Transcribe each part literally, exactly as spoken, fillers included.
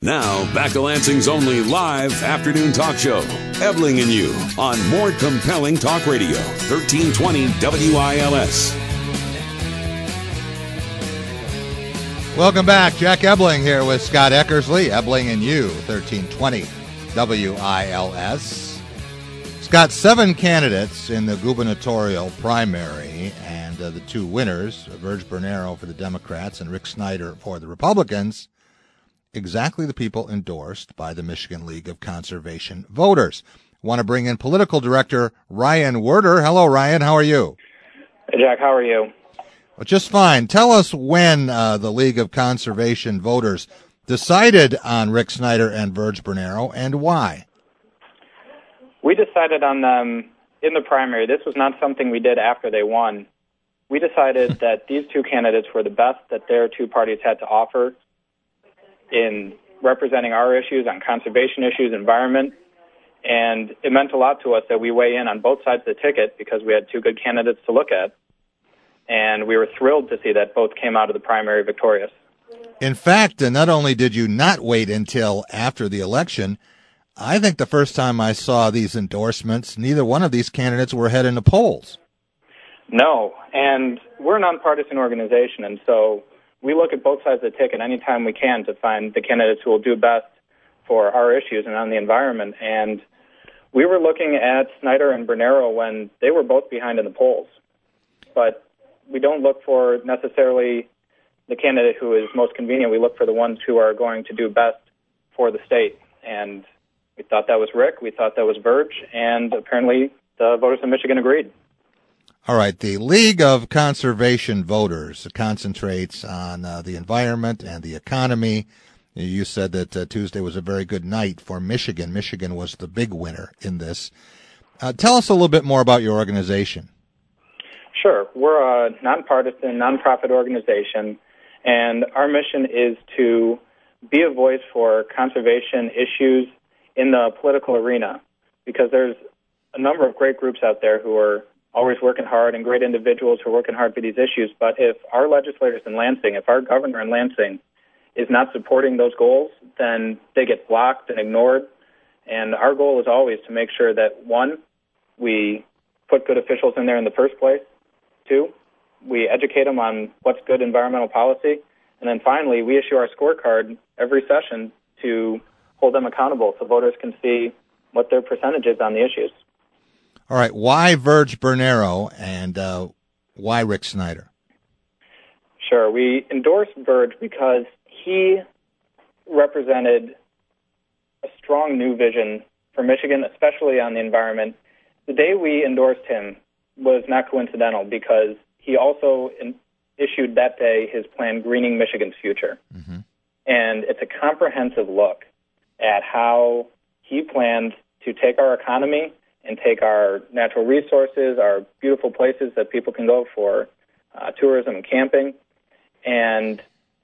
Now, back to Lansing's only live afternoon talk show, Ebling and You, on More Compelling Talk Radio, thirteen twenty W I L S. Welcome back. Jack Ebling here with Scott Eckersley, Ebling and You, thirteen twenty W I L S. Scott, seven candidates in the gubernatorial primary, and uh, the two winners, Virg Bernero for the Democrats and Rick Snyder for the Republicans, exactly the people endorsed by the Michigan League of Conservation Voters. Want to bring in political director Ryan Werder. Hello, Ryan. How are you? Hey, Jack. How are you? Well, just fine. Tell us when uh, the League of Conservation Voters decided on Rick Snyder and Virg Bernero, and why? We decided on them in the primary. This was not something we did after they won. We decided that these two candidates were the best that their two parties had to offer in representing our issues on conservation issues, environment, and it meant a lot to us that we weigh in on both sides of the ticket because we had two good candidates to look at, and we were thrilled to see that both came out of the primary victorious. In fact, uh, not only did you not wait until after the election, I think the first time I saw these endorsements, neither one of these candidates were ahead in the polls. No, and we're a nonpartisan organization, and so we look at both sides of the ticket anytime we can to find the candidates who will do best for our issues and on the environment. And we were looking at Snyder and Bernero when they were both behind in the polls. But we don't look for necessarily the candidate who is most convenient. We look for the ones who are going to do best for the state. And we thought that was Rick. We thought that was Virg. And apparently the voters in Michigan agreed. All right. The League of Conservation Voters concentrates on uh, the environment and the economy. You said that uh, Tuesday was a very good night for Michigan. Michigan was the big winner in this. Uh, tell us a little bit more about your organization. Sure. We're a nonpartisan, nonprofit organization, and our mission is to be a voice for conservation issues in the political arena, because there's a number of great groups out there who are always working hard and great individuals who are working hard for these issues. But if our legislators in Lansing, if our governor in Lansing is not supporting those goals, then they get blocked and ignored. And our goal is always to make sure that, one, we put good officials in there in the first place. Two, we educate them on what's good environmental policy. And then finally, we issue our scorecard every session to hold them accountable so voters can see what their percentage is on the issues. All right. Why Virg Bernero and uh, why Rick Snyder? Sure. We endorsed Virg because he represented a strong new vision for Michigan, especially on the environment. The day we endorsed him was not coincidental because he also in, issued that day his plan, Greening Michigan's Future. Mm-hmm. And it's a comprehensive look at how he plans to take our economy and take our natural resources, our beautiful places that people can go for uh, tourism and camping, and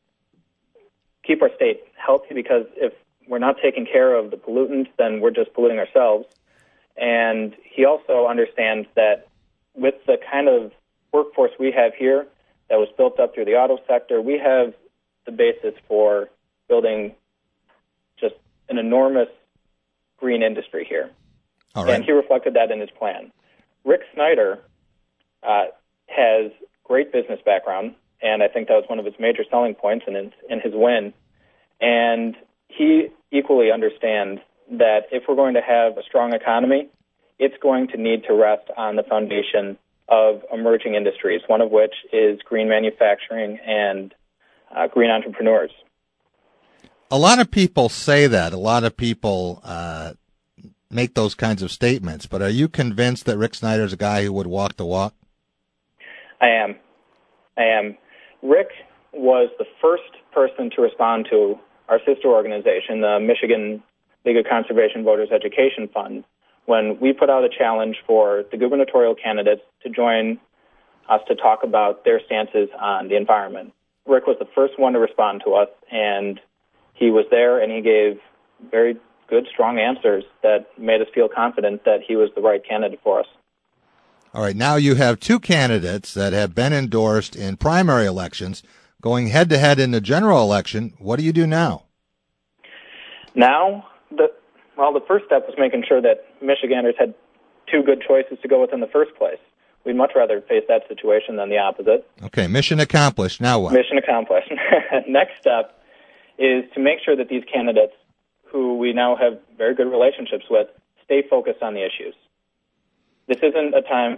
keep our state healthy, because if we're not taking care of the pollutants, then we're just polluting ourselves. And he also understands that with the kind of workforce we have here that was built up through the auto sector, we have the basis for building just an enormous green industry here. All right. And he reflected that in his plan. Rick Snyder uh, has great business background, and I think that was one of his major selling points in his, in his win. And he equally understands that if we're going to have a strong economy, it's going to need to rest on the foundation of emerging industries, one of which is green manufacturing and uh, green entrepreneurs. A lot of people say that. A lot of people uh, make those kinds of statements. But are you convinced that Rick Snyder is a guy who would walk the walk? I am. I am. Rick was the first person to respond to our sister organization, the Michigan League of Conservation Voters Education Fund, when we put out a challenge for the gubernatorial candidates to join us to talk about their stances on the environment. Rick was the first one to respond to us, and he was there, and he gave very good, strong answers that made us feel confident that he was the right candidate for us. All right, now you have two candidates that have been endorsed in primary elections going head-to-head in the general election. What do you do now? Now, the well, the first step was making sure that Michiganders had two good choices to go with in the first place. We'd much rather face that situation than the opposite. Okay, mission accomplished. Now what? Mission accomplished. Next step is to make sure that these candidates, who we now have very good relationships with, stay focused on the issues. This isn't a time.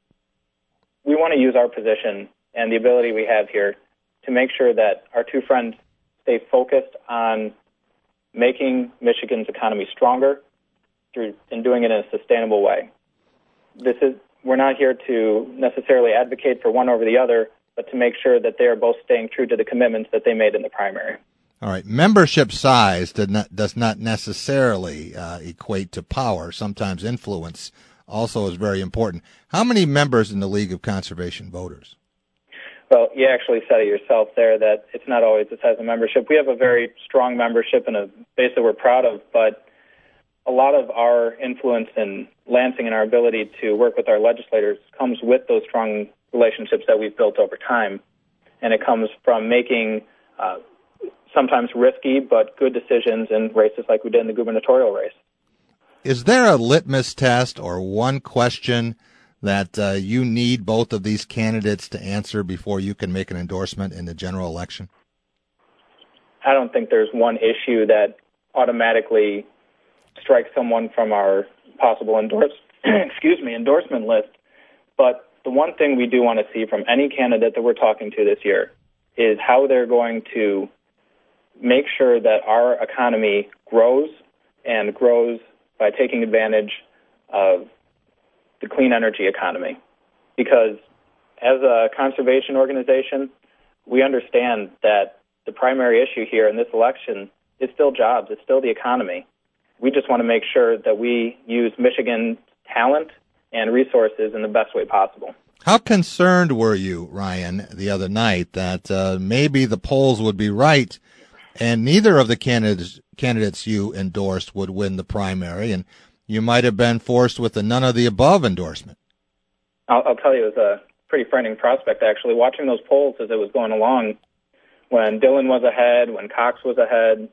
We want to use our position and the ability we have here to make sure that our two friends stay focused on making Michigan's economy stronger through and doing it in a sustainable way. This is we're not here to necessarily advocate for one over the other, but to make sure that they are both staying true to the commitments that they made in the primary. All right. Membership size did not, does not necessarily uh, equate to power. Sometimes influence also is very important. How many members in the League of Conservation Voters? Well, you actually said it yourself there that it's not always the size of membership. We have a very strong membership and a base that we're proud of, but a lot of our influence in Lansing and our ability to work with our legislators comes with those strong relationships that we've built over time. And it comes from making uh, sometimes risky but good decisions in races like we did in the gubernatorial race. Is there a litmus test or one question that uh, you need both of these candidates to answer before you can make an endorsement in the general election? I don't think there's one issue that automatically strikes someone from our possible endorse, excuse me, endorsement list. But the one thing we do want to see from any candidate that we're talking to this year is how they're going to make sure that our economy grows and grows by taking advantage of the clean energy economy. Because as a conservation organization, we understand that the primary issue here in this election is still jobs, it's still the economy. We just want to make sure that we use Michigan's talent and resources in the best way possible. How concerned were you, Ryan, the other night that uh, maybe the polls would be right and neither of the candidates candidates you endorsed would win the primary, and you might have been forced with a none of the above endorsement? I'll, I'll tell you, it was a pretty frightening prospect, actually, watching those polls as it was going along. When Dillon was ahead, when Cox was ahead,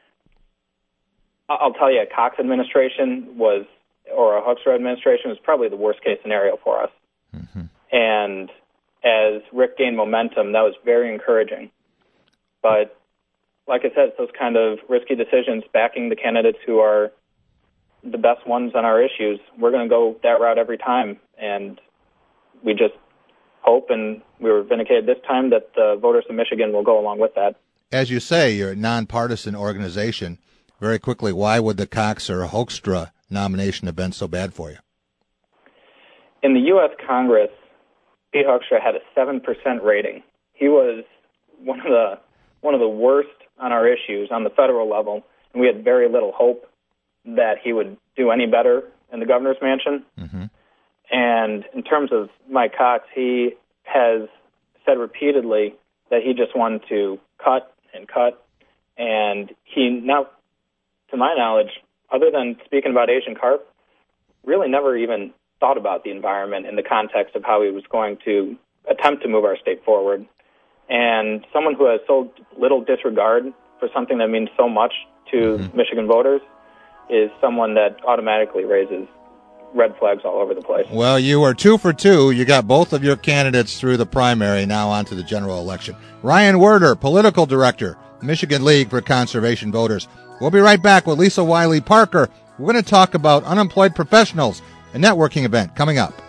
I'll tell you, a Cox administration was, or a Hoekstra administration was probably the worst case scenario for us. Mm-hmm. And as Rick gained momentum, that was very encouraging. But like I said, it's those kind of risky decisions, backing the candidates who are the best ones on our issues. We're going to go that route every time, and we just hope, and we were vindicated this time, that the voters of Michigan will go along with that. As you say, you're a nonpartisan organization. Very quickly, why would the Cox or Hoekstra nomination have been so bad for you? In the U S Congress, Pete Hoekstra had a seven percent rating. He was one of the one of the worst on our issues on the federal level, and we had very little hope that he would do any better in the governor's mansion. Mm-hmm. And in terms of Mike Cox, he has said repeatedly that he just wanted to cut and cut, and he now, to my knowledge, other than speaking about Asian carp, really never even thought about the environment in the context of how he was going to attempt to move our state forward. And someone who has so little disregard for something that means so much to mm-hmm. Michigan voters is someone that automatically raises red flags all over the place. Well, you are two for two. You got both of your candidates through the primary, now on to the general election. Ryan Werder, Political Director, Michigan League for Conservation Voters. We'll be right back with Lisa Wiley Parker. We're going to talk about unemployed professionals, a networking event coming up.